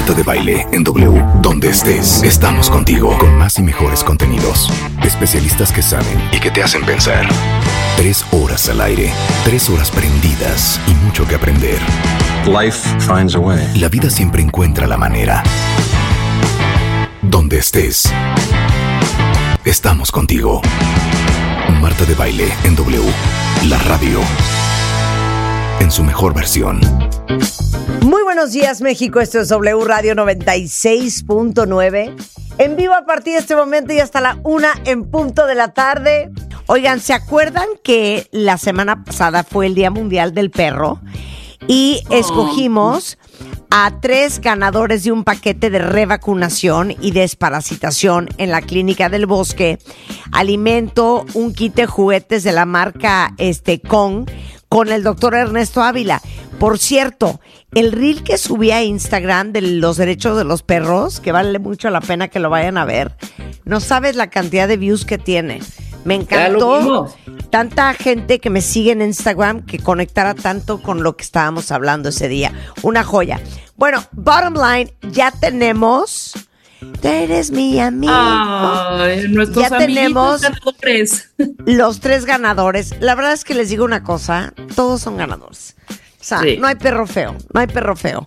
Marta de Baile en W. Donde estés, estamos contigo con más y mejores contenidos. Especialistas que saben y que te hacen pensar. 3 horas al aire, 3 horas prendidas y mucho que aprender. Life finds a way. La vida siempre encuentra la manera. Donde estés, estamos contigo. Marta de Baile en W. La radio en su mejor versión. Muy buenos días, México. Esto es W Radio 96.9. En vivo a partir de este momento y hasta la 1 en punto de la tarde. Oigan, ¿se acuerdan que la semana pasada fue el Día Mundial del Perro? Y escogimos a 3 ganadores de un paquete de revacunación y desparasitación en la Clínica del Bosque. Alimento, un kit de juguetes de la marca Kong con el doctor Ernesto Ávila. Por cierto, el reel que subí a Instagram de los derechos de los perros, que vale mucho la pena que lo vayan a ver, no sabes la cantidad de views que tiene. Me encantó tanta gente que me sigue en Instagram que conectara tanto con lo que estábamos hablando ese día. Una joya. Bueno, bottom line, ya tenemos... Tú eres mi amigo. Ay, nuestros ya tenemos ganadores. Los 3 ganadores. La verdad es que les digo una cosa, todos son ganadores. O sea, sí. No hay perro feo, no hay perro feo.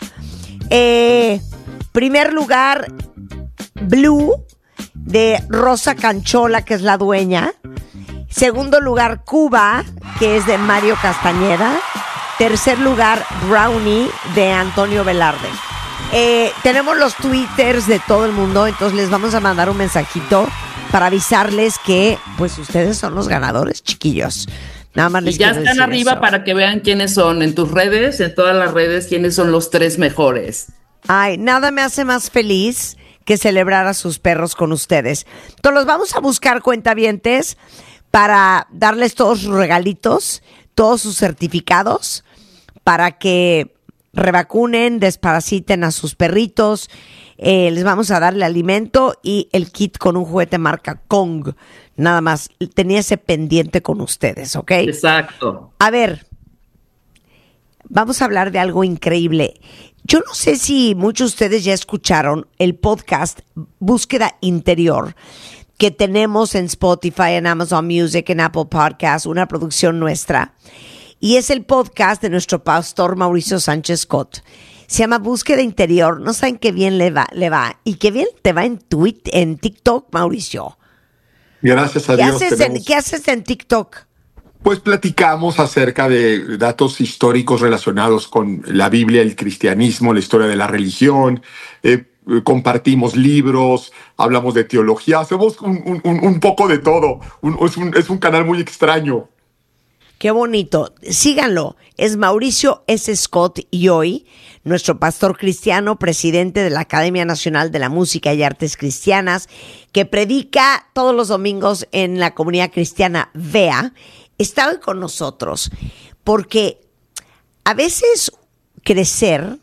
Primer lugar, Blue, de Rosa Canchola, que es la dueña. Segundo lugar, Cuba, que es de Mario Castañeda. Tercer lugar, Brownie, de Antonio Velarde. Tenemos los twitters de todo el mundo, entonces les vamos a mandar un mensajito para avisarles que pues ustedes son los ganadores, chiquillos. Nada más les quiero decir. Y ya están arriba eso. Para que vean quiénes son en tus redes, en todas las redes, quiénes son los 3 mejores. Ay, nada me hace más feliz que celebrar a sus perros con ustedes. Entonces los vamos a buscar, cuentavientes, para darles todos sus regalitos, todos sus certificados, para que revacunen, desparasiten a sus perritos. Les vamos a darle alimento y el kit con un juguete marca Kong. Nada más, tenía ese pendiente con ustedes, ¿ok? Exacto. A ver, vamos a hablar de algo increíble. Yo no sé si muchos de ustedes ya escucharon el podcast Búsqueda Interior que tenemos en Spotify, en Amazon Music, en Apple Podcasts, una producción nuestra. Y es el podcast de nuestro pastor Mauricio Sánchez Scott. Se llama Búsqueda Interior. No saben qué bien le va. Y qué bien te va en TikTok, Mauricio. Gracias a Dios. ¿Qué haces en TikTok? Pues platicamos acerca de datos históricos relacionados con la Biblia, el cristianismo, la historia de la religión. Compartimos libros, hablamos de teología. Hacemos un poco de todo. Es un canal muy extraño. Qué bonito. Síganlo. Es Mauricio S. Scott y hoy, nuestro pastor cristiano, presidente de la Academia Nacional de la Música y Artes Cristianas, que predica todos los domingos en la comunidad cristiana VEA, está hoy con nosotros. Porque a veces crecer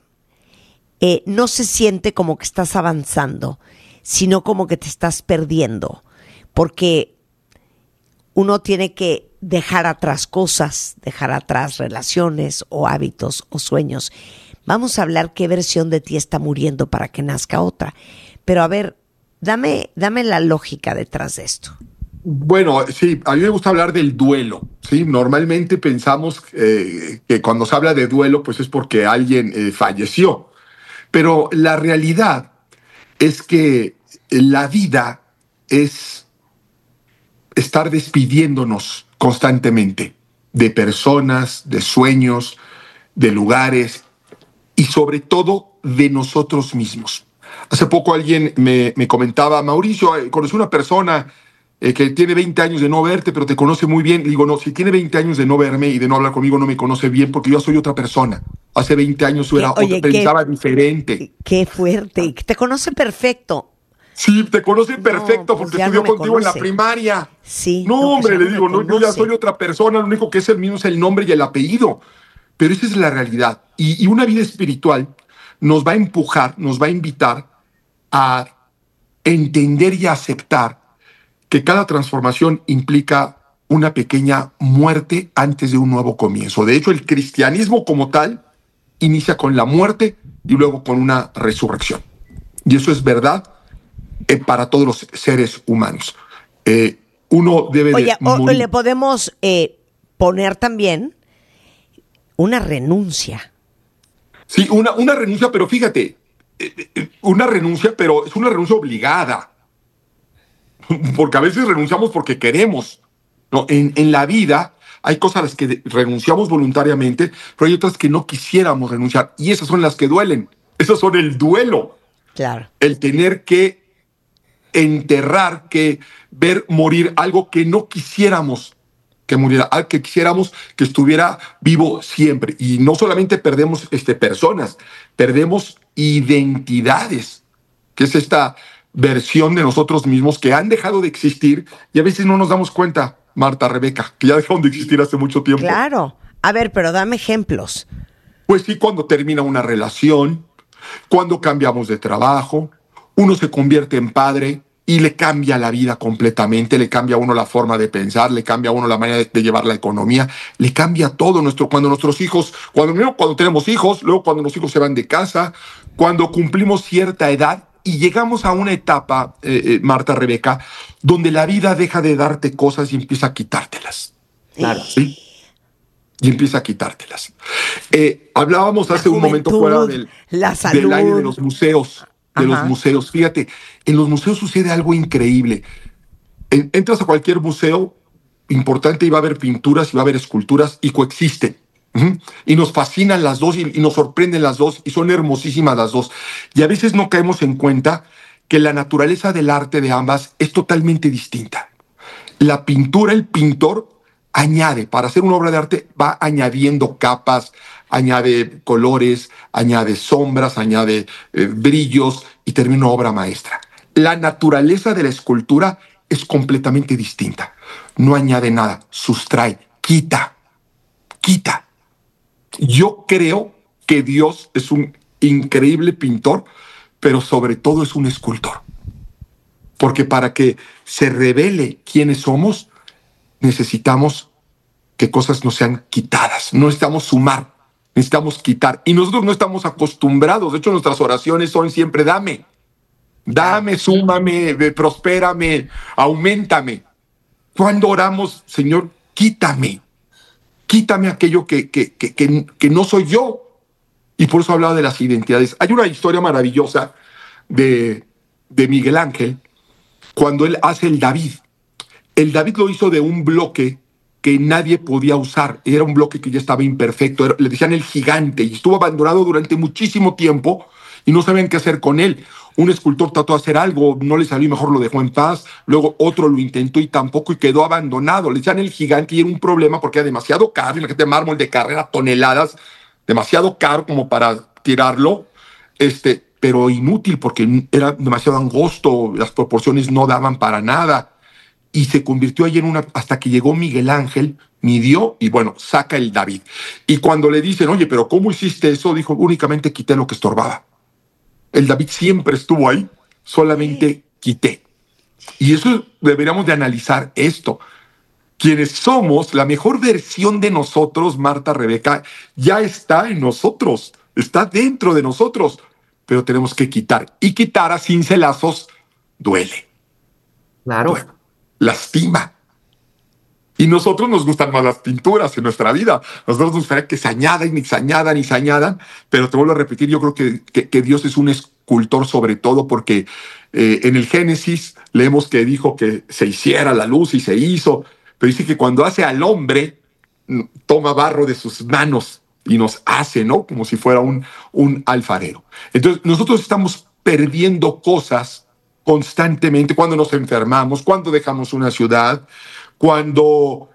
no se siente como que estás avanzando, sino como que te estás perdiendo. Porque uno tiene que dejar atrás cosas, dejar atrás relaciones o hábitos o sueños. Vamos a hablar qué versión de ti está muriendo para que nazca otra. Pero a ver, dame la lógica detrás de esto. Bueno, sí, a mí me gusta hablar del duelo, ¿sí? Normalmente pensamos que cuando se habla de duelo, pues es porque alguien falleció. Pero la realidad es que la vida es estar despidiéndonos constantemente de personas, de sueños, de lugares y sobre todo de nosotros mismos. Hace poco alguien me comentaba, Mauricio, conocí una persona que tiene 20 años de no verte, pero te conoce muy bien. Le digo, no, si tiene 20 años de no verme y de no hablar conmigo, no me conoce bien porque yo soy otra persona. Hace 20 años yo era pensaba diferente. Qué fuerte, te conoce perfecto. Sí, te conocen perfecto porque estudió contigo en la primaria. Sí. No, hombre, le digo, no, yo ya soy otra persona, lo único que es el mío es el nombre y el apellido. Pero esa es la realidad. Y una vida espiritual nos va a empujar, nos va a invitar a entender y a aceptar que cada transformación implica una pequeña muerte antes de un nuevo comienzo. De hecho, el cristianismo como tal inicia con la muerte y luego con una resurrección. Y eso es verdad para todos los seres humanos. Uno debe Oye, de morir. le podemos poner también una renuncia. Sí, una renuncia, pero fíjate, una renuncia, pero es una renuncia obligada. Porque a veces renunciamos porque queremos. ¿No? En la vida hay cosas a las que renunciamos voluntariamente, pero hay otras que no quisiéramos renunciar. Y esas son las que duelen. Esas son el duelo. Claro. El tener que enterrar, que ver morir algo que no quisiéramos que muriera, algo que quisiéramos que estuviera vivo siempre. Y no solamente perdemos personas, perdemos identidades, que es esta versión de nosotros mismos que han dejado de existir y a veces no nos damos cuenta, Marta, Rebeca, que ya dejaron de existir hace mucho tiempo. Claro. A ver, pero dame ejemplos. Pues sí, cuando termina una relación, cuando cambiamos de trabajo, uno se convierte en padre y le cambia la vida completamente, le cambia a uno la forma de pensar, le cambia a uno la manera de llevar la economía, le cambia todo. Cuando nuestros hijos, cuando tenemos hijos, luego cuando los hijos se van de casa, cuando cumplimos cierta edad y llegamos a una etapa, Marta, Rebeca, donde la vida deja de darte cosas y empieza a quitártelas. Claro. ¿Sí? Y empieza a quitártelas. Hablábamos hace un momento fuera del aire de los museos. Los museos. Fíjate, en los museos sucede algo increíble. Entras a cualquier museo importante y va a haber pinturas y va a haber esculturas y coexisten. Y nos fascinan las dos y nos sorprenden las dos y son hermosísimas las dos. Y a veces no caemos en cuenta que la naturaleza del arte de ambas es totalmente distinta. La pintura, el pintor añade, para hacer una obra de arte, va añadiendo capas, añade colores, añade sombras, añade brillos y termina una obra maestra. La naturaleza de la escultura es completamente distinta. No añade nada, sustrae, quita. Yo creo que Dios es un increíble pintor, pero sobre todo es un escultor. Porque para que se revele quiénes somos, necesitamos que cosas no sean quitadas. No necesitamos sumar, necesitamos quitar. Y nosotros no estamos acostumbrados. De hecho, nuestras oraciones son siempre dame, súmame, prospérame, auméntame. Cuando oramos, Señor, quítame aquello que no soy yo. Y por eso hablaba de las identidades. Hay una historia maravillosa de Miguel Ángel cuando él hace el David. El David lo hizo de un bloque que nadie podía usar. Era un bloque que ya estaba imperfecto. Le decían el gigante y estuvo abandonado durante muchísimo tiempo y no sabían qué hacer con él. Un escultor trató de hacer algo, no le salió y mejor lo dejó en paz. Luego otro lo intentó y tampoco y quedó abandonado. Le decían el gigante y era un problema porque era demasiado caro. Imagínate, mármol de carrera, toneladas, demasiado caro como para tirarlo. Pero inútil porque era demasiado angosto, las proporciones no daban para nada. Y se convirtió ahí hasta que llegó Miguel Ángel, midió y bueno, saca el David. Y cuando le dicen, oye, pero ¿cómo hiciste eso? Dijo, únicamente quité lo que estorbaba. El David siempre estuvo ahí, solamente quité. Y eso deberíamos de analizar esto. Quienes somos, la mejor versión de nosotros, Marta, Rebeca, ya está en nosotros, está dentro de nosotros, pero tenemos que quitar. Y quitar a cincelazos duele. Claro. Duele. Lastima. Y nosotros nos gustan más las pinturas en nuestra vida. Nosotros nos gustaría que se añadan y se añadan y se añadan, pero te vuelvo a repetir, yo creo que Dios es un escultor sobre todo porque en el Génesis leemos que dijo que se hiciera la luz y se hizo, pero dice que cuando hace al hombre, toma barro de sus manos y nos hace, ¿no? Como si fuera un alfarero. Entonces nosotros estamos perdiendo cosas constantemente cuando nos enfermamos, cuando dejamos una ciudad, cuando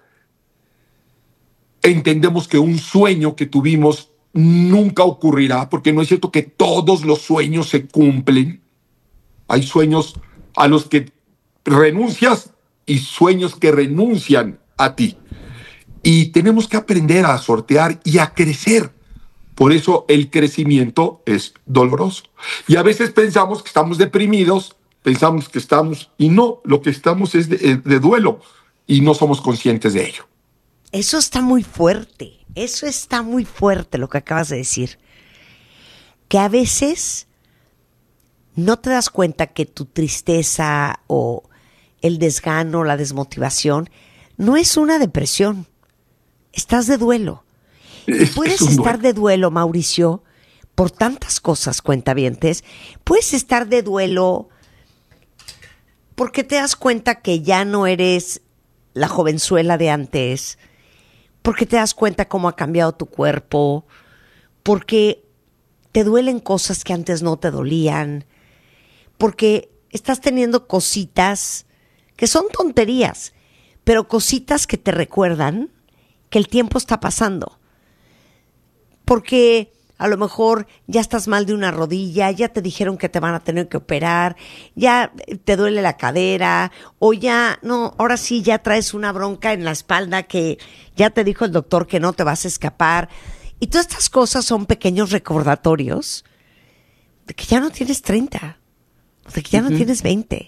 entendemos que un sueño que tuvimos nunca ocurrirá, porque no es cierto que todos los sueños se cumplen. Hay sueños a los que renuncias y sueños que renuncian a ti. Y tenemos que aprender a sortear y a crecer. Por eso el crecimiento es doloroso. Y a veces pensamos que estamos deprimidos, pensamos que estamos, y no, lo que estamos es de duelo y no somos conscientes de ello. Eso está muy fuerte lo que acabas de decir. Que a veces no te das cuenta que tu tristeza o el desgano, la desmotivación, no es una depresión. Estás de duelo. Puedes estar de duelo, Mauricio, por tantas cosas, cuentavientes. Puedes estar de duelo porque te das cuenta que ya no eres la jovenzuela de antes, porque te das cuenta cómo ha cambiado tu cuerpo, porque te duelen cosas que antes no te dolían, porque estás teniendo cositas que son tonterías, pero cositas que te recuerdan que el tiempo está pasando. Porque a lo mejor ya estás mal de una rodilla, ya te dijeron que te van a tener que operar, ya te duele la cadera, o ya, no, ahora sí ya traes una bronca en la espalda que ya te dijo el doctor que no te vas a escapar. Y todas estas cosas son pequeños recordatorios de que ya no tienes 30, de que ya no tienes 20.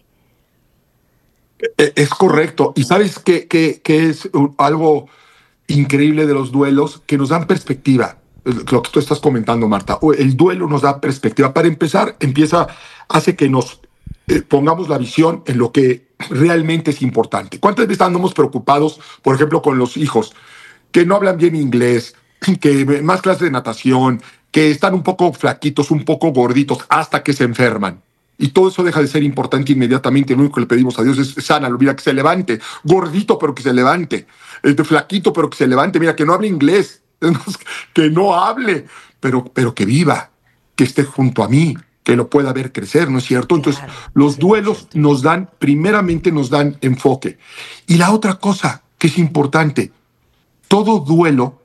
Es correcto. Y sabes que es algo increíble de los duelos, que nos dan perspectiva. Lo que tú estás comentando, Marta. El duelo nos da perspectiva. Para empezar, hace que nos pongamos la visión en lo que realmente es importante. ¿Cuántas veces andamos preocupados, por ejemplo, con los hijos que no hablan bien inglés, que más clases de natación, que están un poco flaquitos, un poco gorditos, hasta que se enferman? Y todo eso deja de ser importante inmediatamente. Lo único que le pedimos a Dios es sana, olvida que se levante, gordito pero que se levante, flaquito pero que se levante, mira, que no hable inglés, que no hable, pero que viva, que esté junto a mí, que lo pueda ver crecer, ¿no es cierto? Entonces, los duelos primeramente nos dan enfoque. Y la otra cosa que es importante, todo duelo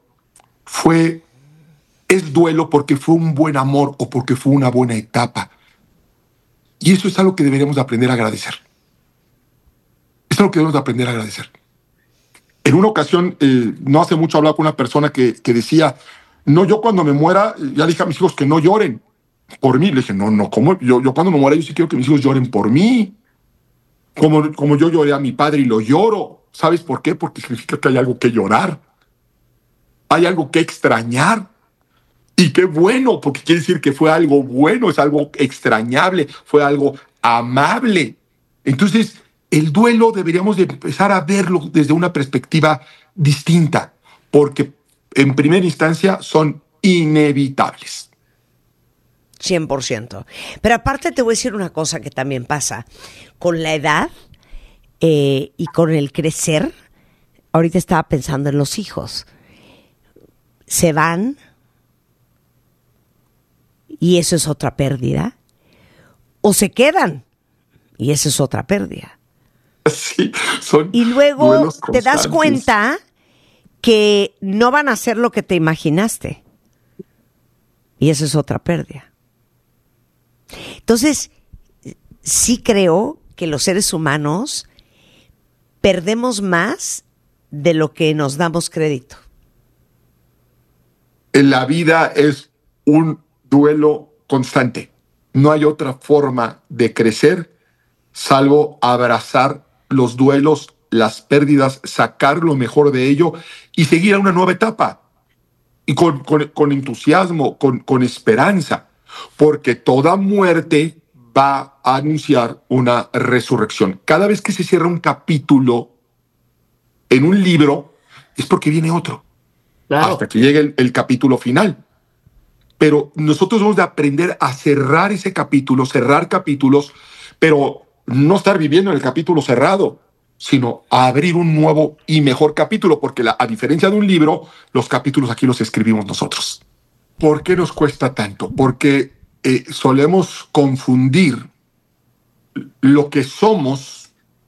es duelo porque fue un buen amor o porque fue una buena etapa. Y eso es algo que deberíamos de aprender a agradecer. Es algo que debemos de aprender a agradecer. En una ocasión, no hace mucho, hablaba con una persona que decía, no, yo cuando me muera, ya dije a mis hijos que no lloren por mí. Le dije, no, ¿cómo? Yo cuando me muera, yo sí quiero que mis hijos lloren por mí. Como yo lloré a mi padre y lo lloro. ¿Sabes por qué? Porque significa que hay algo que llorar. Hay algo que extrañar. Y qué bueno, porque quiere decir que fue algo bueno, es algo extrañable, fue algo amable. Entonces, el duelo deberíamos de empezar a verlo desde una perspectiva distinta, porque en primera instancia son inevitables. 100%. Pero aparte te voy a decir una cosa que también pasa. Con la edad y con el crecer, ahorita estaba pensando en los hijos. Se van y eso es otra pérdida. O se quedan y eso es otra pérdida. Sí, son y luego duelos te das constantes. cuenta que no van a hacer lo que te imaginaste. Y eso es otra pérdida. Entonces, sí creo que los seres humanos perdemos más de lo que nos damos crédito. La vida es un duelo constante. No hay otra forma de crecer salvo abrazar los duelos, las pérdidas, sacar lo mejor de ello y seguir a una nueva etapa. Y con entusiasmo, con esperanza, porque toda muerte va a anunciar una resurrección. Cada vez que se cierra un capítulo en un libro, es porque viene otro. Claro. Hasta que llegue el capítulo final. Pero nosotros debemos de aprender a cerrar ese capítulo, cerrar capítulos, pero no estar viviendo en el capítulo cerrado, sino a abrir un nuevo y mejor capítulo, porque a diferencia de un libro, los capítulos aquí los escribimos nosotros. ¿Por qué nos cuesta tanto? Porque solemos confundir lo que somos,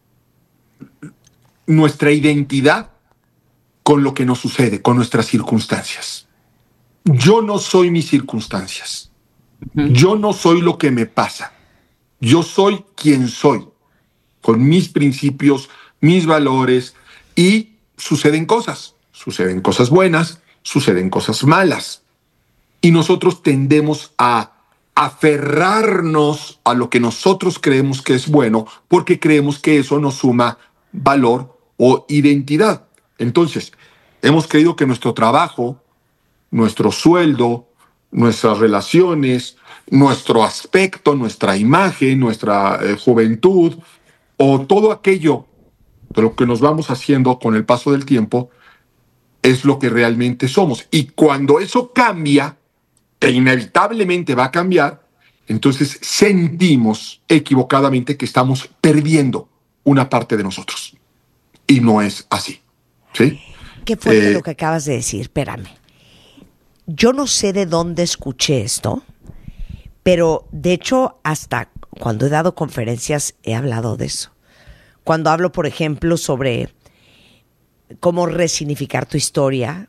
nuestra identidad, con lo que nos sucede, con nuestras circunstancias. Yo no soy mis circunstancias. Yo no soy lo que me pasa. Yo soy quien soy, con mis principios, mis valores, y suceden cosas buenas, suceden cosas malas. Y nosotros tendemos a aferrarnos a lo que nosotros creemos que es bueno, porque creemos que eso nos suma valor o identidad. Entonces, hemos creído que nuestro trabajo, nuestro sueldo, nuestras relaciones, nuestro aspecto, nuestra imagen, nuestra juventud, o todo aquello de lo que nos vamos haciendo con el paso del tiempo, es lo que realmente somos. Y cuando eso cambia, que inevitablemente va a cambiar, entonces sentimos equivocadamente que estamos perdiendo una parte de nosotros. Y no es así. ¿Sí? Qué fuerte lo que acabas de decir, espérame. Yo no sé de dónde escuché esto, pero de hecho hasta cuando he dado conferencias he hablado de eso. Cuando hablo, por ejemplo, sobre cómo resignificar tu historia,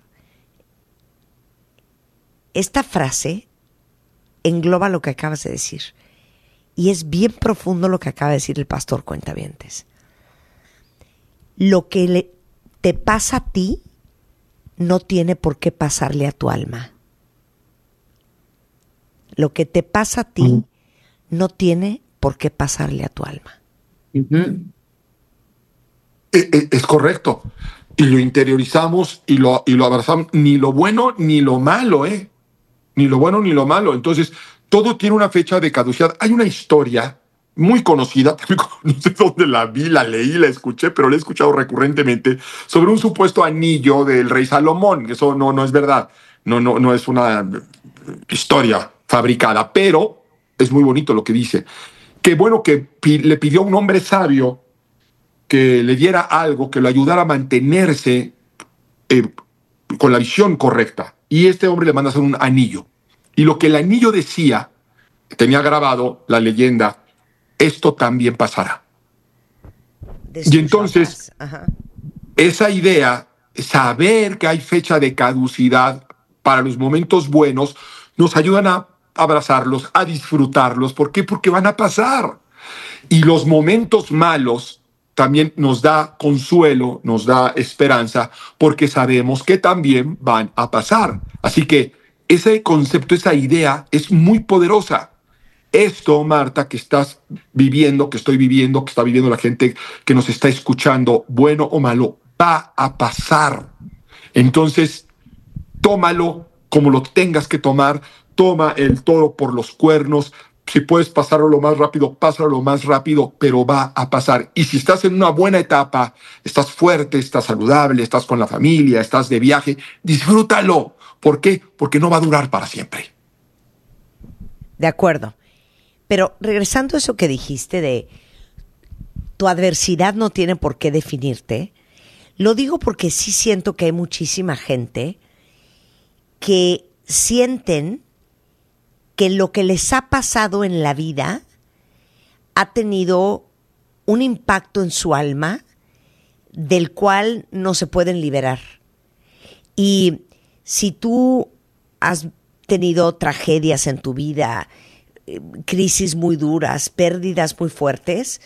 esta frase engloba lo que acabas de decir. Y es bien profundo lo que acaba de decir el pastor Cuentavientes. Lo que te pasa a ti no tiene por qué pasarle a tu alma. Lo que te pasa a ti no tiene por qué pasarle a tu alma. Es correcto. Y lo interiorizamos y lo abrazamos. Ni lo bueno ni lo malo, ¿eh? Ni lo bueno ni lo malo. Entonces, todo tiene una fecha de caducidad. Hay una historia muy conocida, no sé dónde la vi, la leí, la escuché, pero la he escuchado recurrentemente, sobre un supuesto anillo del rey Salomón. Eso no es verdad. No es una historia fabricada, pero es muy bonito lo que dice. Qué bueno que le pidió a un hombre sabio que le diera algo que lo ayudara a mantenerse con la visión correcta. Y este hombre le manda a hacer un anillo. Y lo que el anillo decía, tenía grabado la leyenda, esto también pasará. Y entonces, esa idea, saber que hay fecha de caducidad para los momentos buenos, nos ayudan a abrazarlos, a disfrutarlos. ¿Por qué? Porque van a pasar. Y los momentos malos también nos da consuelo, nos da esperanza, porque sabemos que también van a pasar. Así que ese concepto, esa idea es muy poderosa. Esto, Marta, que estás viviendo, que estoy viviendo, que está viviendo la gente que nos está escuchando, bueno o malo, va a pasar. Entonces, tómalo como lo tengas que tomar, toma el toro por los cuernos. Si puedes pasarlo lo más rápido, pásalo lo más rápido, pero va a pasar. Y si estás en una buena etapa, estás fuerte, estás saludable, estás con la familia, estás de viaje, disfrútalo. ¿Por qué? Porque no va a durar para siempre. De acuerdo. Pero regresando a eso que dijiste de tu adversidad no tiene por qué definirte, lo digo porque sí siento que hay muchísima gente que sienten que lo que les ha pasado en la vida ha tenido un impacto en su alma del cual no se pueden liberar. Y si tú has tenido tragedias en tu vida, crisis muy duras, pérdidas muy fuertes,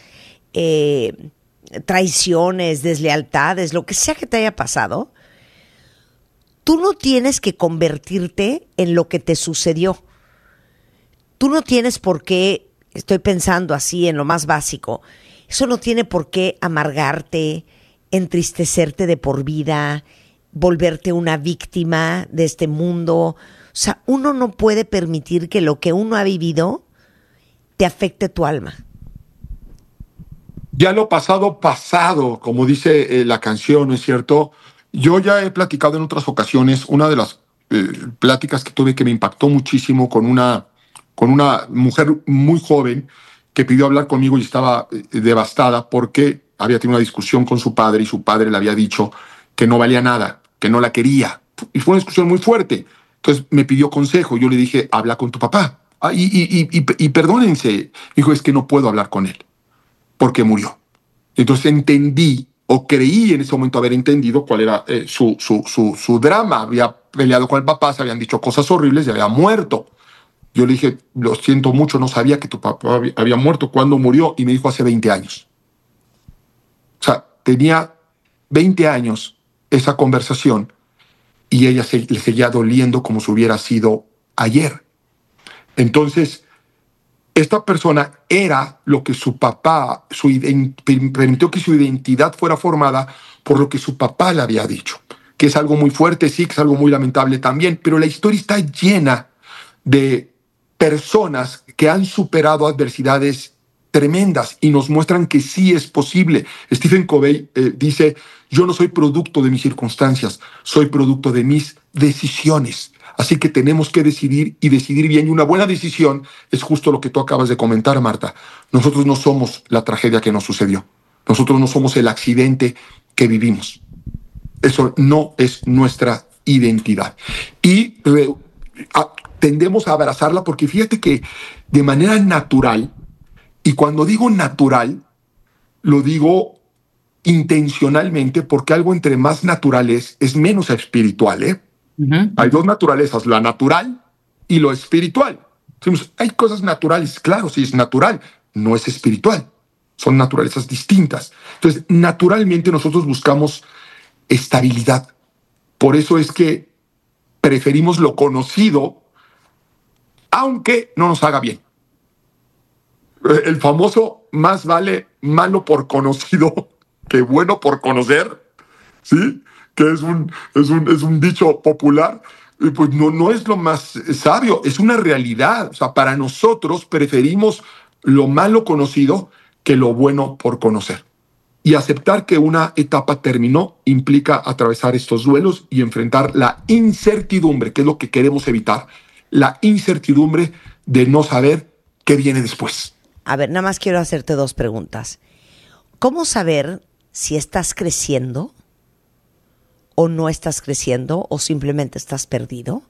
traiciones, deslealtades, lo que sea que te haya pasado, tú no tienes que convertirte en lo que te sucedió. Tú no tienes por qué, estoy pensando así en lo más básico, eso no tiene por qué amargarte, entristecerte de por vida, volverte una víctima de este mundo. O sea, uno no puede permitir que lo que uno ha vivido te afecte tu alma. Ya lo pasado, pasado, como dice la canción, ¿no es cierto? Yo ya he platicado en otras ocasiones, una de las pláticas que tuve que me impactó muchísimo con una mujer muy joven que pidió hablar conmigo y estaba devastada porque había tenido una discusión con su padre y su padre le había dicho que no valía nada, que no la quería. Y fue una discusión muy fuerte. Entonces me pidió consejo. Yo le dije, habla con tu papá. Y perdónense. Me dijo, es que no puedo hablar con él porque murió. Entonces entendí, o creí en ese momento haber entendido cuál era su drama. Había peleado con el papá, se habían dicho cosas horribles y había muerto. Yo le dije, lo siento mucho, no sabía que tu papá había muerto. ¿Cuándo murió? Y me dijo, hace 20 años. O sea, tenía 20 años esa conversación y ella le seguía doliendo como si hubiera sido ayer. Entonces, esta persona era lo que su papá, permitió que su identidad fuera formada por lo que su papá le había dicho, que es algo muy fuerte, sí, que es algo muy lamentable también, pero la historia está llena de personas que han superado adversidades tremendas y nos muestran que sí es posible. Stephen Covey dice, yo no soy producto de mis circunstancias, soy producto de mis decisiones. Así que tenemos que decidir y decidir bien. Y una buena decisión es justo lo que tú acabas de comentar, Marta. Nosotros no somos la tragedia que nos sucedió. Nosotros no somos el accidente que vivimos. Eso no es nuestra identidad. Y tendemos a abrazarla porque fíjate que de manera natural, y cuando digo natural, lo digo intencionalmente porque algo entre más natural es menos espiritual, ¿eh? Uh-huh. Hay dos naturalezas, la natural y lo espiritual. Decimos, hay cosas naturales, claro, sí es natural, no es espiritual. Son naturalezas distintas. Entonces, naturalmente nosotros buscamos estabilidad. Por eso es que preferimos lo conocido, aunque no nos haga bien. El famoso más vale malo por conocido que bueno por conocer, ¿sí? Que es un dicho popular, pues no es lo más sabio, es una realidad. O sea, para nosotros preferimos lo malo conocido que lo bueno por conocer. Y aceptar que una etapa terminó implica atravesar estos duelos y enfrentar la incertidumbre, que es lo que queremos evitar, la incertidumbre de no saber qué viene después. A ver, nada más quiero hacerte dos preguntas. ¿Cómo saber si estás creciendo o no estás creciendo o simplemente estás perdido?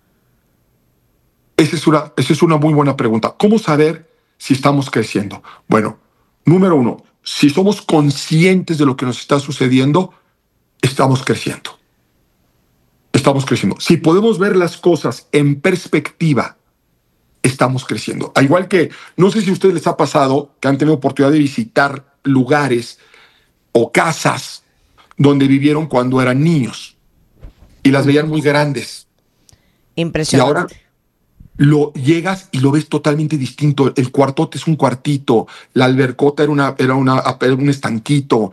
Esa es una muy buena pregunta. ¿Cómo saber si estamos creciendo? Bueno, número uno, si somos conscientes de lo que nos está sucediendo, estamos creciendo. Estamos creciendo. Si podemos ver las cosas en perspectiva, estamos creciendo. Al igual que, no sé si a ustedes les ha pasado que han tenido oportunidad de visitar lugares o casas donde vivieron cuando eran niños y las veían muy grandes. Impresionante. Y ahora llegas y lo ves totalmente distinto. El cuartote es un cuartito, la albercota era un estanquito,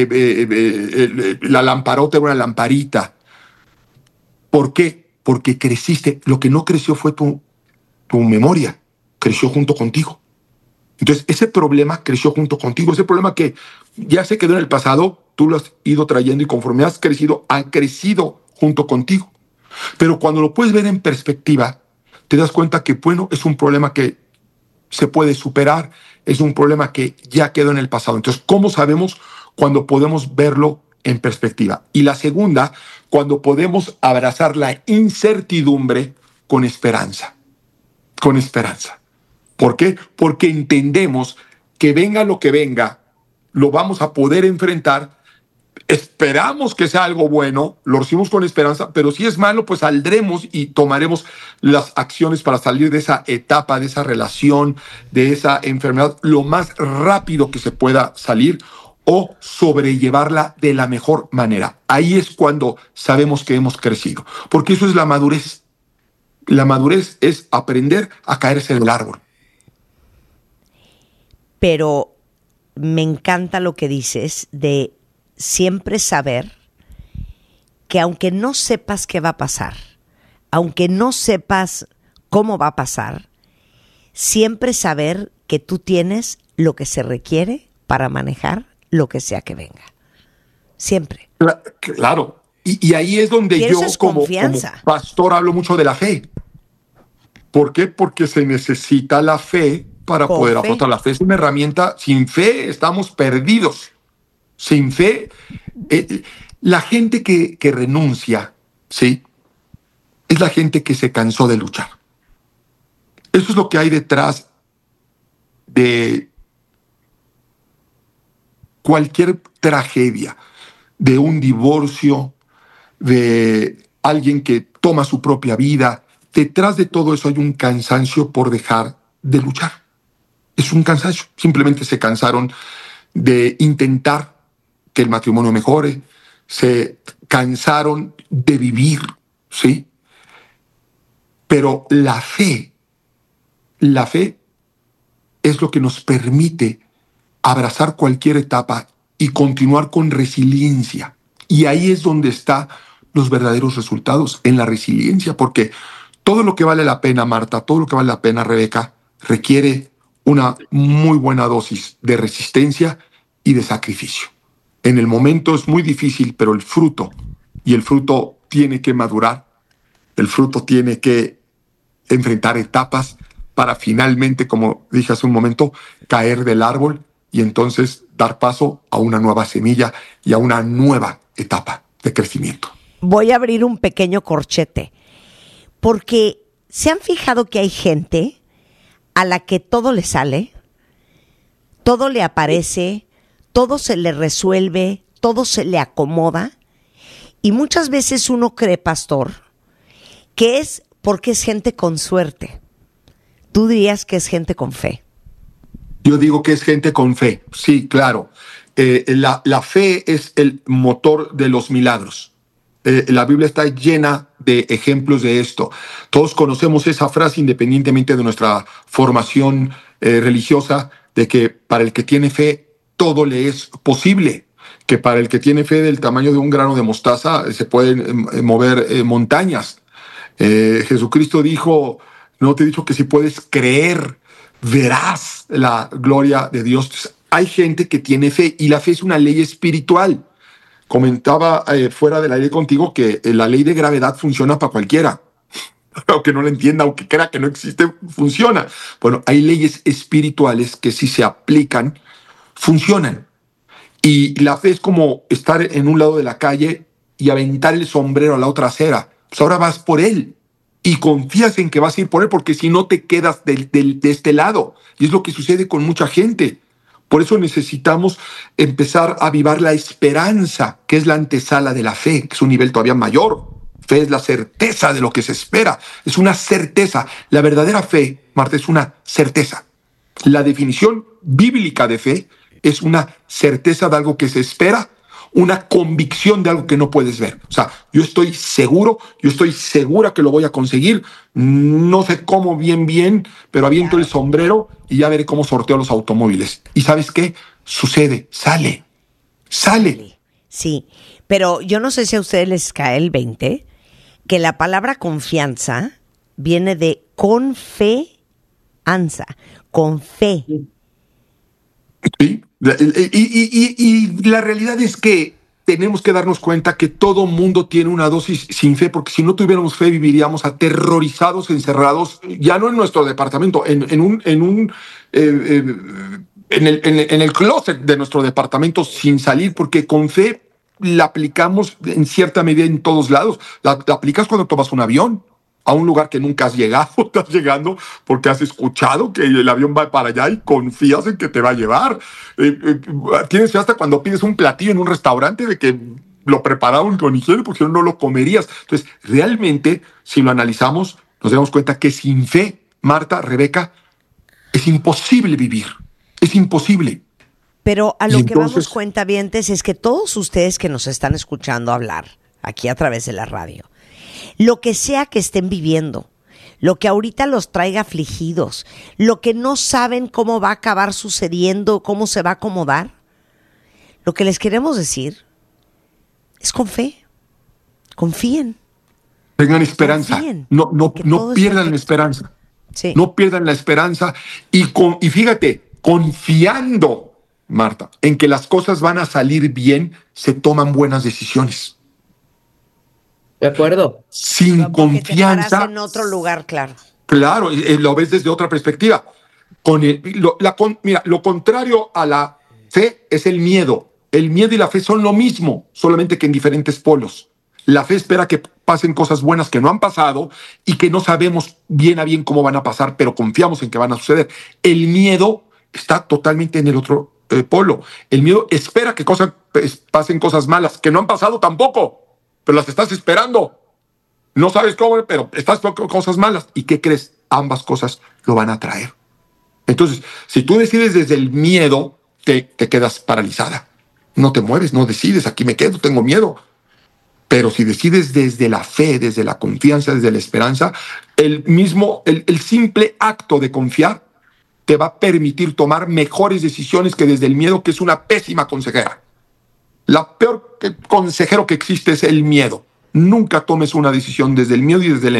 la lamparota era una lamparita. ¿Por qué? Porque creciste. Lo que no creció fue tu memoria, creció junto contigo. Entonces, ese problema creció junto contigo. Ese problema que ya se quedó en el pasado, tú lo has ido trayendo y conforme has crecido, han crecido junto contigo. Pero cuando lo puedes ver en perspectiva, te das cuenta que, bueno, es un problema que se puede superar, es un problema que ya quedó en el pasado. Entonces, ¿cómo sabemos cuando podemos verlo en perspectiva? Y la segunda, cuando podemos abrazar la incertidumbre con esperanza. Con esperanza. ¿Por qué? Porque entendemos que venga lo que venga, lo vamos a poder enfrentar. Esperamos que sea algo bueno, lo recibimos con esperanza, pero si es malo, pues saldremos y tomaremos las acciones para salir de esa etapa, de esa relación, de esa enfermedad, lo más rápido que se pueda salir o sobrellevarla de la mejor manera. Ahí es cuando sabemos que hemos crecido, porque eso es la madurez. La madurez es aprender a caerse del árbol. Pero me encanta lo que dices de siempre saber que aunque no sepas qué va a pasar, aunque no sepas cómo va a pasar, siempre saber que tú tienes lo que se requiere para manejar lo que sea que venga. Siempre. Claro. Y ahí es donde yo como pastor hablo mucho de la fe. ¿Por qué? Porque se necesita la fe para poder afrontar. La fe es una herramienta. Sin fe estamos perdidos. Sin fe, la gente que renuncia, ¿sí? Es la gente que se cansó de luchar. Eso es lo que hay detrás de cualquier tragedia, de un divorcio, de alguien que toma su propia vida. Detrás de todo eso hay un cansancio por dejar de luchar. Es un cansancio. Simplemente se cansaron de intentar que el matrimonio mejore, se cansaron de vivir, ¿sí? Pero la fe es lo que nos permite abrazar cualquier etapa y continuar con resiliencia. Y ahí es donde están los verdaderos resultados, en la resiliencia, porque Todo lo que vale la pena, Marta, todo lo que vale la pena, Rebeca, requiere una muy buena dosis de resistencia y de sacrificio. En el momento es muy difícil, pero el fruto tiene que madurar, el fruto tiene que enfrentar etapas para finalmente, como dije hace un momento, caer del árbol y entonces dar paso a una nueva semilla y a una nueva etapa de crecimiento. Voy a abrir un pequeño corchete, porque ¿se han fijado que hay gente a la que todo le sale, todo le aparece, todo se le resuelve, todo se le acomoda? Y muchas veces uno cree, pastor, que es porque es gente con suerte. ¿Tú dirías que es gente con fe? Yo digo que es gente con fe, sí, claro. La fe es el motor de los milagros. La Biblia está llena de ejemplos de esto. Todos conocemos esa frase, independientemente de nuestra formación religiosa, de que para el que tiene fe, todo le es posible. Que para el que tiene fe del tamaño de un grano de mostaza, se pueden mover montañas. Jesucristo dijo, no te he dicho que si puedes creer, verás la gloria de Dios. Entonces, hay gente que tiene fe y la fe es una ley espiritual. Comentaba fuera del aire contigo que la ley de gravedad funciona para cualquiera. Aunque no la entienda, aunque crea que no existe, funciona. Bueno, hay leyes espirituales que si se aplican, funcionan. Y la fe es como estar en un lado de la calle y aventar el sombrero a la otra acera. Pues ahora vas por él y confías en que vas a ir por él, porque si no te quedas de este lado. Y es lo que sucede con mucha gente. Por eso necesitamos empezar a avivar la esperanza, que es la antesala de la fe, que es un nivel todavía mayor. Fe es la certeza de lo que se espera. Es una certeza. La verdadera fe, Marta, es una certeza. La definición bíblica de fe es una certeza de algo que se espera, una convicción de algo que no puedes ver. O sea, yo estoy segura que lo voy a conseguir. No sé cómo bien, pero aviento el sombrero y ya veré cómo sorteo los automóviles. ¿Y sabes qué? Sucede, sale. Sí, pero yo no sé si a ustedes les cae el 20, que la palabra confianza viene de confianza, con fe. Sí. Y la realidad es que tenemos que darnos cuenta que todo mundo tiene una dosis sin fe, porque si no tuviéramos fe viviríamos aterrorizados, encerrados, ya no en nuestro departamento, en el closet de nuestro departamento sin salir, porque con fe la aplicamos en cierta medida en todos lados. La aplicas cuando tomas un avión a un lugar que nunca has llegado, estás llegando porque has escuchado que el avión va para allá y confías en que te va a llevar. Tienes fe hasta cuando pides un platillo en un restaurante de que lo prepararon con higiene, porque si no, no lo comerías. Entonces, realmente, si lo analizamos, nos damos cuenta que sin fe, Marta, Rebeca, es imposible vivir. Es imposible. Pero a lo que vamos, cuentavientes, es que todos ustedes que nos están escuchando hablar aquí a través de la radio, lo que sea que estén viviendo, lo que ahorita los traiga afligidos, lo que no saben cómo va a acabar sucediendo, cómo se va a acomodar, lo que les queremos decir es con fe. Confíen. Tengan esperanza. Confíen, no pierdan la esperanza. Sí. No pierdan la esperanza. Y fíjate, confiando, Marta, en que las cosas van a salir bien, se toman buenas decisiones. De acuerdo. Sin confianza. Te paras en otro lugar, claro. Claro, lo ves desde otra perspectiva. Mira, lo contrario a la fe es el miedo. El miedo y la fe son lo mismo, solamente que en diferentes polos. La fe espera que pasen cosas buenas que no han pasado y que no sabemos bien a bien cómo van a pasar, pero confiamos en que van a suceder. El miedo está totalmente en el otro polo. El miedo espera que pasen cosas malas que no han pasado tampoco, pero las estás esperando. No sabes cómo, pero estás esperando cosas malas. ¿Y qué crees? Ambas cosas lo van a traer. Entonces, si tú decides desde el miedo, te quedas paralizada. No te mueves, no decides, aquí me quedo, tengo miedo. Pero si decides desde la fe, desde la confianza, desde la esperanza, el simple acto de confiar te va a permitir tomar mejores decisiones que desde el miedo, que es una pésima consejera. La peor consejero que existe es el miedo. Nunca tomes una decisión desde el miedo y desde el enojo.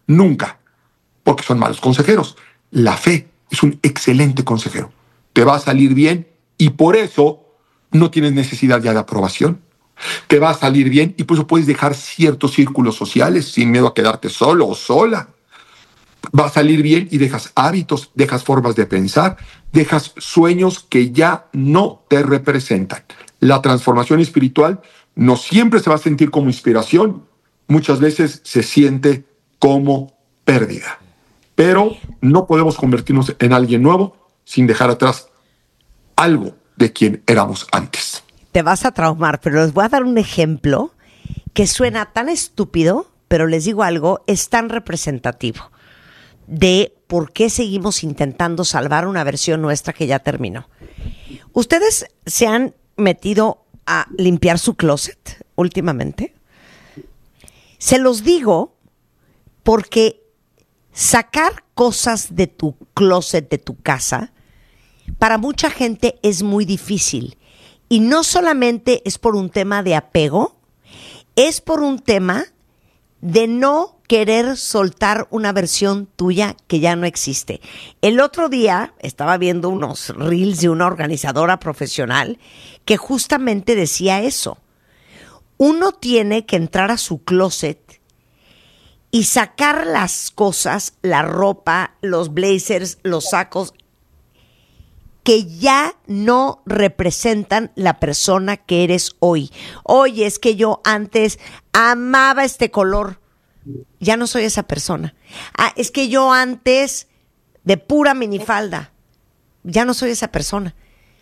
Nunca. Porque son malos consejeros. La fe es un excelente consejero. Te va a salir bien y por eso no tienes necesidad ya de aprobación. Te va a salir bien y por eso puedes dejar ciertos círculos sociales sin miedo a quedarte solo o sola. Va a salir bien y dejas hábitos, dejas formas de pensar, dejas sueños que ya no te representan. La transformación espiritual no siempre se va a sentir como inspiración, muchas veces se siente como pérdida. Pero no podemos convertirnos en alguien nuevo sin dejar atrás algo de quien éramos antes. Te vas a traumar, pero les voy a dar un ejemplo que suena tan estúpido, pero les digo algo, es tan representativo de por qué seguimos intentando salvar una versión nuestra que ya terminó. ¿Ustedes se han metido a limpiar su closet últimamente? Se los digo porque sacar cosas de tu closet, de tu casa, para mucha gente es muy difícil. Y no solamente es por un tema de apego, es por un tema de no querer soltar una versión tuya que ya no existe. El otro día estaba viendo unos reels de una organizadora profesional que justamente decía eso. Uno tiene que entrar a su closet y sacar las cosas, la ropa, los blazers, los sacos, que ya no representan la persona que eres hoy. Oye, es que yo antes amaba este color. Ya no soy esa persona. Ah, es que yo antes de pura minifalda. Ya no soy esa persona.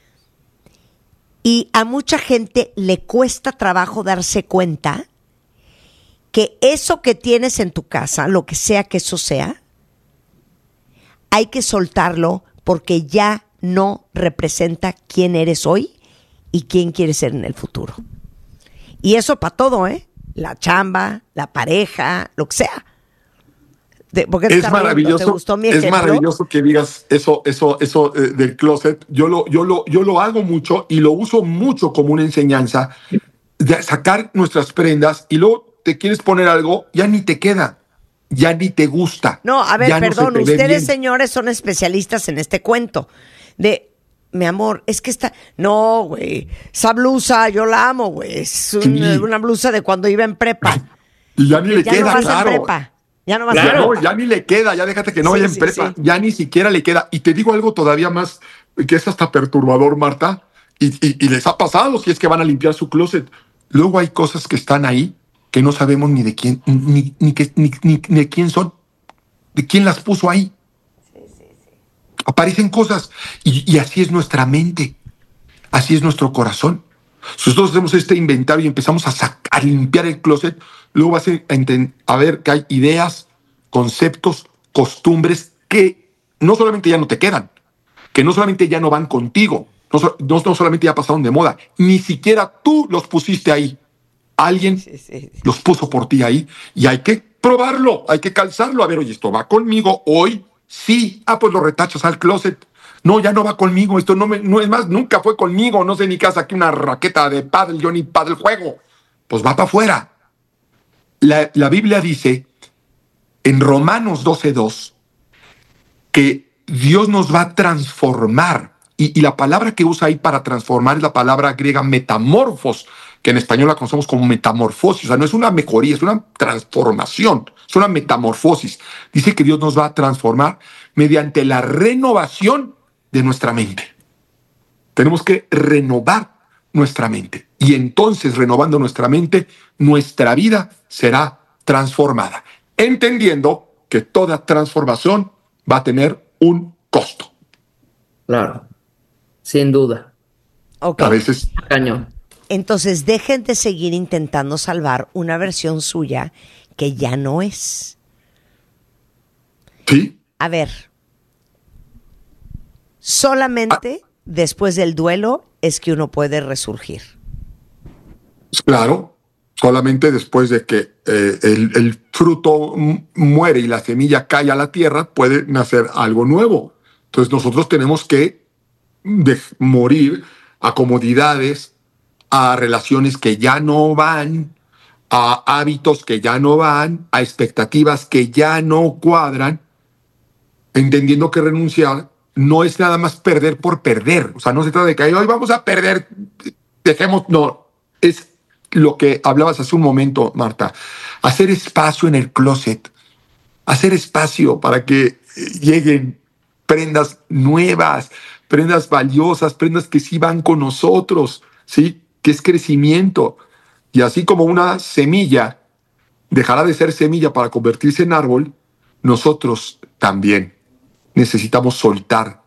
Y a mucha gente le cuesta trabajo darse cuenta que eso que tienes en tu casa, lo que sea que eso sea, hay que soltarlo porque ya no representa quién eres hoy y quién quieres ser en el futuro. Y eso para todo, ¿eh? La chamba, la pareja, lo que sea. ¿Por qué te estás riendo? ¿Te gustó mi ejemplo? Es maravilloso que digas eso del closet. Yo lo hago mucho y lo uso mucho como una enseñanza de sacar nuestras prendas y luego te quieres poner algo, ya ni te queda. Ya ni te gusta. No, a ver, ya perdón, no ustedes, señores, son especialistas en este cuento. De, mi amor, es que no, güey, esa blusa yo la amo, güey. Es una blusa de cuando iba en prepa. Y ya ni le ya queda, no vas claro. En prepa. Ya no vas Ya, en prepa. no, ya ni le queda, ya déjate que no vaya en prepa. Sí. Ya ni siquiera le queda. Y te digo algo todavía más, que es hasta perturbador, Marta, y les ha pasado si es que van a limpiar su closet. Luego hay cosas que están ahí que no sabemos ni de quién, ni de quién son, de quién las puso ahí. Aparecen cosas y así es nuestra mente, así es nuestro corazón. Si nosotros hacemos este inventario y empezamos a limpiar el closet, luego vas a ver que hay ideas, conceptos, costumbres que no solamente ya no te quedan, que no solamente ya no van contigo, no solamente ya pasaron de moda, ni siquiera tú los pusiste ahí. Alguien los puso por ti ahí y hay que probarlo, hay que calzarlo. A ver, oye, ¿esto va conmigo hoy? Sí. Ah, pues lo retachas al closet. No, ya no va conmigo. Esto no es más, nunca fue conmigo. No sé ni qué hace aquí una raqueta de pádel, yo ni pádel juego. Pues va para afuera. La Biblia dice en Romanos 12:2 que Dios nos va a transformar. Y la palabra que usa ahí para transformar es la palabra griega metamorfos, que en español la conocemos como metamorfosis. O sea, no es una mejoría, es una transformación, es una metamorfosis. Dice que Dios nos va a transformar mediante la renovación de nuestra mente. Tenemos que renovar nuestra mente. Y entonces, renovando nuestra mente, nuestra vida será transformada. Entendiendo que toda transformación va a tener un costo. Claro, sin duda. Okay. A veces... Cañón. Entonces, dejen de seguir intentando salvar una versión suya que ya no es. Sí. A ver, solamente después del duelo es que uno puede resurgir. Claro, solamente después de que el fruto muere y la semilla cae a la tierra, puede nacer algo nuevo. Entonces nosotros tenemos que morir a comodidades, a relaciones que ya no van, a hábitos que ya no van, a expectativas que ya no cuadran, entendiendo que renunciar no es nada más perder por perder. O sea, no se trata de que hoy vamos a perder, dejemos, no, es lo que hablabas hace un momento, Marta, hacer espacio en el closet, hacer espacio para que lleguen prendas nuevas, prendas valiosas, prendas que sí van con nosotros, ¿sí? Que es crecimiento. Y así como una semilla dejará de ser semilla para convertirse en árbol, nosotros también necesitamos soltar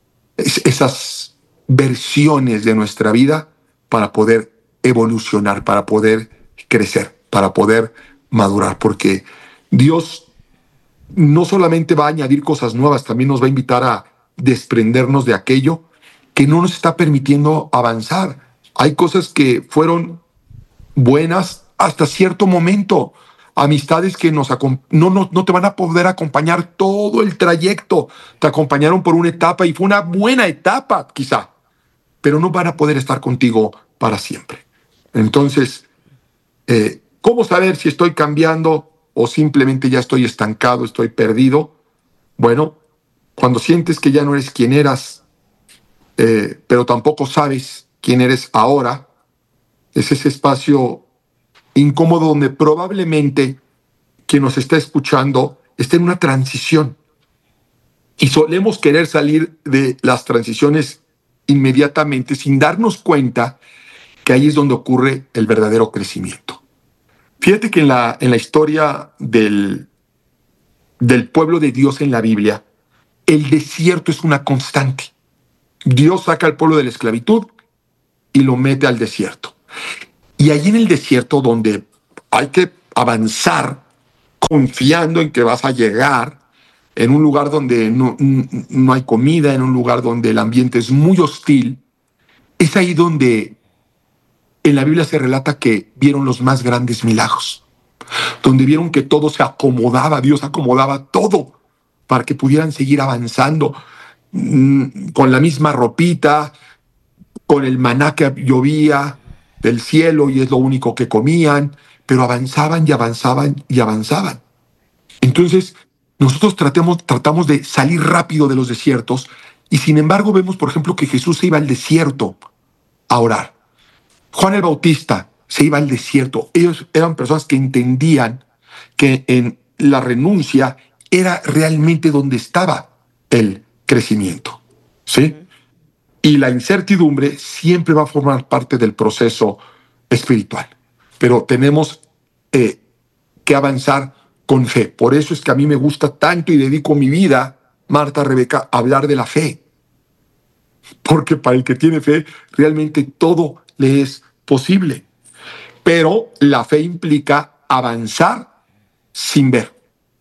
esas versiones de nuestra vida para poder evolucionar, para poder crecer, para poder madurar, porque Dios no solamente va a añadir cosas nuevas, también nos va a invitar a desprendernos de aquello que no nos está permitiendo avanzar. Hay cosas que fueron buenas hasta cierto momento, amistades que no te van a poder acompañar todo el trayecto, te acompañaron por una etapa y fue una buena etapa quizá, pero no van a poder estar contigo para siempre. Entonces, ¿cómo saber si estoy cambiando o simplemente ya estoy estancado, estoy perdido? Bueno, cuando sientes que ya no eres quien eras, pero tampoco sabes quién eres ahora, es ese espacio incómodo donde probablemente quien nos está escuchando está en una transición. Y solemos querer salir de las transiciones inmediatamente sin darnos cuenta que ahí es donde ocurre el verdadero crecimiento. Fíjate que en la historia del pueblo de Dios en la Biblia, el desierto es una constante. Dios saca al pueblo de la esclavitud y lo mete al desierto. Y ahí en el desierto donde hay que avanzar confiando en que vas a llegar, en un lugar donde no hay comida, en un lugar donde el ambiente es muy hostil, es ahí donde en la Biblia se relata que vieron los más grandes milagros, donde vieron que todo se acomodaba, Dios acomodaba todo para que pudieran seguir avanzando con la misma ropita, con el maná que llovía del cielo y es lo único que comían, pero avanzaban y avanzaban y avanzaban. Entonces, nosotros tratamos de salir rápido de los desiertos y sin embargo vemos, por ejemplo, que Jesús se iba al desierto a orar. Juan el Bautista se iba al desierto. Ellos eran personas que entendían que en la renuncia era realmente donde estaba el crecimiento, ¿sí? Y la incertidumbre siempre va a formar parte del proceso espiritual. Pero tenemos que avanzar con fe. Por eso es que a mí me gusta tanto y dedico mi vida, Marta, Rebeca, a hablar de la fe. Porque para el que tiene fe, realmente todo le es posible. Pero la fe implica avanzar sin ver.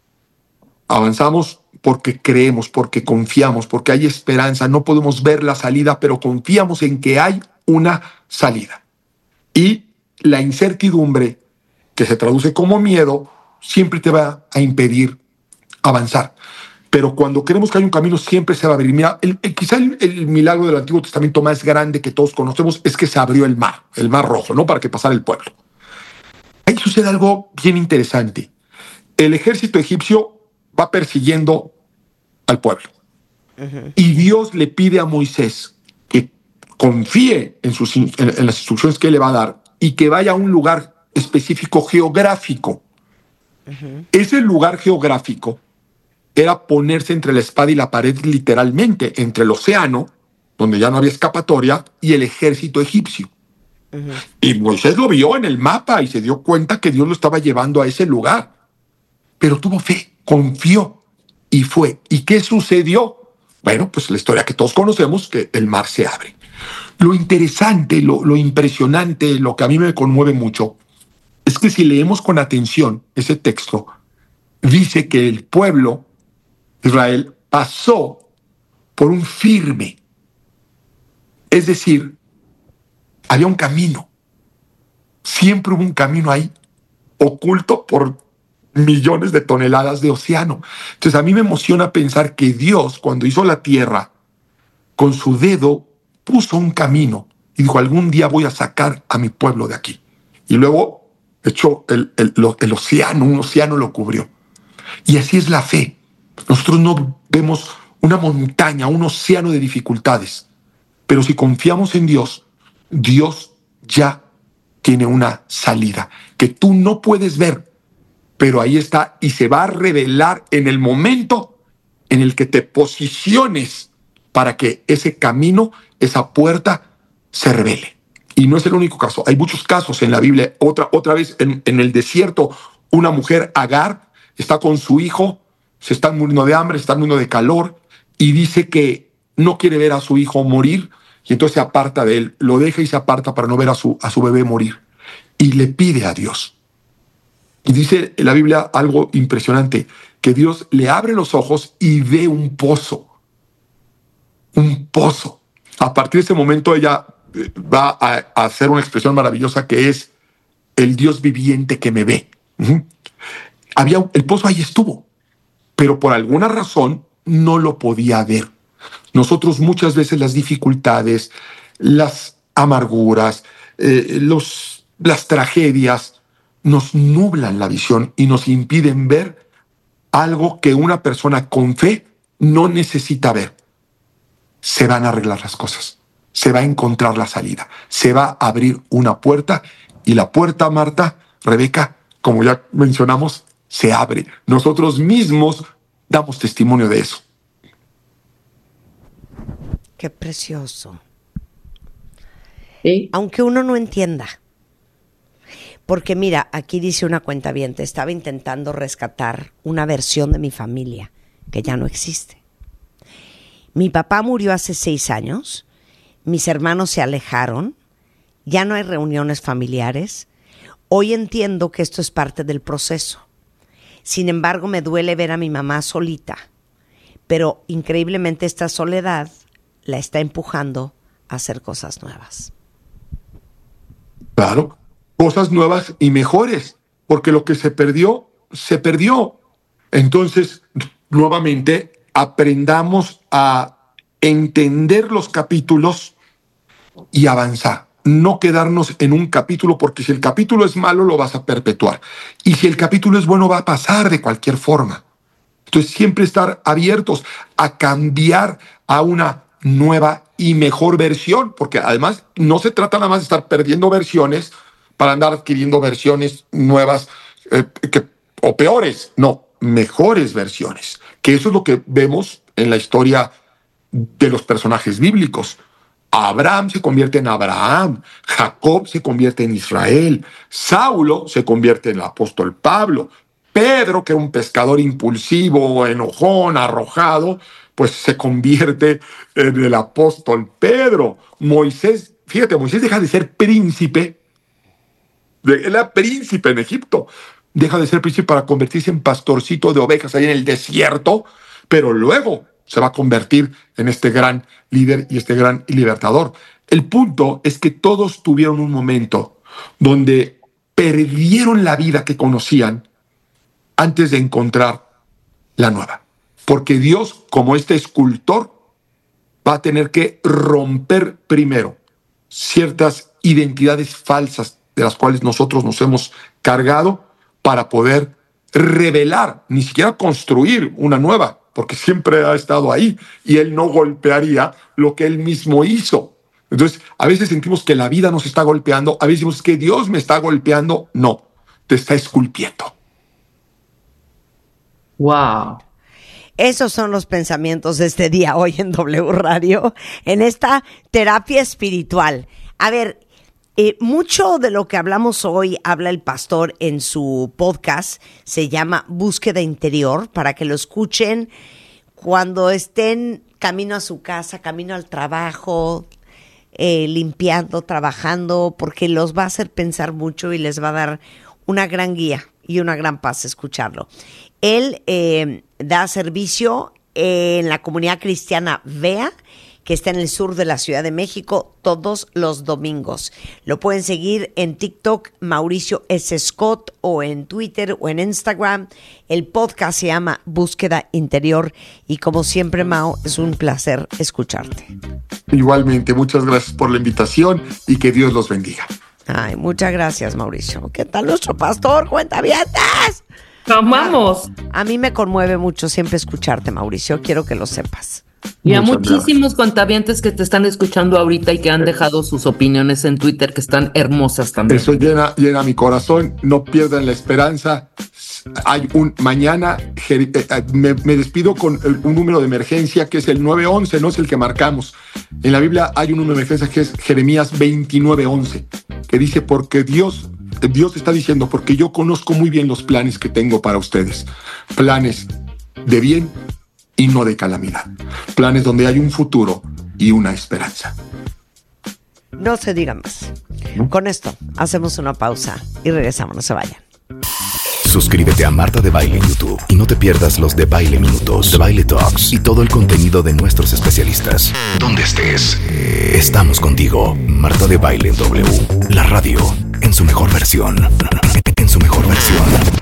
Avanzamos porque creemos, porque confiamos, porque hay esperanza. No podemos ver la salida, pero confiamos en que hay una salida. Y la incertidumbre, que se traduce como miedo, siempre te va a impedir avanzar. Pero cuando creemos que hay un camino, siempre se va a abrir. Mira, quizá el milagro del Antiguo Testamento más grande que todos conocemos es que se abrió el mar Rojo, ¿no? Para que pasara el pueblo. Ahí sucede algo bien interesante. El ejército egipcio va persiguiendo al pueblo. Uh-huh. Y Dios le pide a Moisés que confíe en las instrucciones que le va a dar y que vaya a un lugar específico geográfico. Uh-huh. Ese lugar geográfico era ponerse entre la espada y la pared, literalmente, entre el océano, donde ya no había escapatoria, y el ejército egipcio. Uh-huh. Y Moisés lo vio en el mapa y se dio cuenta que Dios lo estaba llevando a ese lugar. Pero tuvo fe, confió y fue. ¿Y qué sucedió? Bueno, pues la historia que todos conocemos, que el mar se abre. Lo interesante, lo impresionante, lo que a mí me conmueve mucho, es que si leemos con atención ese texto, dice que el pueblo Israel pasó por un firme. Es decir, había un camino. Siempre hubo un camino ahí, oculto por millones de toneladas de océano. Entonces a mí me emociona pensar que Dios, cuando hizo la tierra, con su dedo puso un camino y dijo, algún día voy a sacar a mi pueblo de aquí. Y luego De hecho, el océano, un océano lo cubrió. Y así es la fe. Nosotros no vemos una montaña, un océano de dificultades. Pero si confiamos en Dios, Dios ya tiene una salida que tú no puedes ver, pero ahí está y se va a revelar en el momento en el que te posiciones para que ese camino, esa puerta, se revele. Y no es el único caso. Hay muchos casos en la Biblia. Otra vez en el desierto, una mujer, Agar, está con su hijo, se están muriendo de hambre, se están muriendo de calor, y dice que no quiere ver a su hijo morir, y entonces se aparta de él, lo deja y se aparta para no ver a su bebé morir. Y le pide a Dios. Y dice en la Biblia algo impresionante, que Dios le abre los ojos y ve un pozo. Un pozo. A partir de ese momento ella va a hacer una expresión maravillosa que es el Dios viviente que me ve. El pozo ahí estuvo, pero por alguna razón no lo podía ver. Nosotros muchas veces las dificultades, las amarguras, las tragedias nos nublan la visión y nos impiden ver algo que una persona con fe no necesita ver. Se van a arreglar las cosas, se va a encontrar la salida, se va a abrir una puerta, y la puerta, Marta, Rebeca, como ya mencionamos, se abre. Nosotros mismos damos testimonio de eso. Qué precioso. ¿Sí? Aunque uno no entienda. Porque mira, aquí dice una cuentaviente, estaba intentando rescatar una versión de mi familia que ya no existe. Mi papá murió hace 6 años, mis hermanos se alejaron, ya no hay reuniones familiares. Hoy entiendo que esto es parte del proceso. Sin embargo, me duele ver a mi mamá solita, pero increíblemente esta soledad la está empujando a hacer cosas nuevas. Claro, cosas nuevas y mejores, porque lo que se perdió, se perdió. Entonces, nuevamente, aprendamos a entender los capítulos y avanzar. No quedarnos en un capítulo, porque si el capítulo es malo, lo vas a perpetuar. Y si el capítulo es bueno, va a pasar de cualquier forma. Entonces, siempre estar abiertos a cambiar a una nueva y mejor versión, porque además no se trata nada más de estar perdiendo versiones para andar adquiriendo versiones nuevas o peores. No, mejores versiones. Que eso es lo que vemos en la historia de los personajes bíblicos. Abraham se convierte en Abraham, Jacob se convierte en Israel, Saulo se convierte en el apóstol Pablo, Pedro, que era un pescador impulsivo, enojón, arrojado, pues se convierte en el apóstol Pedro. Moisés, fíjate, Moisés deja de ser príncipe, él era príncipe en Egipto, deja de ser príncipe para convertirse en pastorcito de ovejas ahí en el desierto, pero luego se va a convertir en este gran líder y este gran libertador. El punto es que todos tuvieron un momento donde perdieron la vida que conocían antes de encontrar la nueva. Porque Dios, como este escultor, va a tener que romper primero ciertas identidades falsas de las cuales nosotros nos hemos cargado para poder revelar, ni siquiera construir una nueva, porque siempre ha estado ahí y Él no golpearía lo que Él mismo hizo. Entonces, a veces sentimos que la vida nos está golpeando, a veces decimos que Dios me está golpeando. No, te está esculpiendo. Wow. Esos son los pensamientos de este día hoy en W Radio, en esta terapia espiritual. A ver, mucho de lo que hablamos hoy habla el pastor en su podcast, se llama Búsqueda Interior, para que lo escuchen cuando estén camino a su casa, camino al trabajo, limpiando, trabajando, porque los va a hacer pensar mucho y les va a dar una gran guía y una gran paz escucharlo. Él da servicio en la comunidad cristiana VEA, que está en el sur de la Ciudad de México, todos los domingos. Lo pueden seguir en TikTok, Mauricio S. Scott, o en Twitter o en Instagram. El podcast se llama Búsqueda Interior. Y como siempre, Mau, es un placer escucharte. Igualmente, muchas gracias por la invitación y que Dios los bendiga. Ay, muchas gracias, Mauricio. ¿Qué tal nuestro pastor? ¡Cuentavientes! ¡Amamos! A mí me conmueve mucho siempre escucharte, Mauricio. Quiero que lo sepas. Y a Muchas muchísimos cuentavientes que te están escuchando ahorita y que han dejado sus opiniones en Twitter, que están hermosas también. Eso llena mi corazón. No pierdan la esperanza. Hay un mañana, me despido con un número de emergencia que es el 911, no es el que marcamos. En la Biblia hay un número de emergencia que es Jeremías 29:11, que dice, porque Dios está diciendo, porque yo conozco muy bien los planes que tengo para ustedes. Planes de bien y no de calamidad. Planes donde hay un futuro y una esperanza. No se diga más. Con esto hacemos una pausa y regresamos, no se vayan. Suscríbete a Marta de Baile en YouTube y no te pierdas los de Baile Minutos, de Baile Talks y todo el contenido de nuestros especialistas. Donde estés, estamos contigo. Marta de Baile en W, la radio en su mejor versión. En su mejor versión.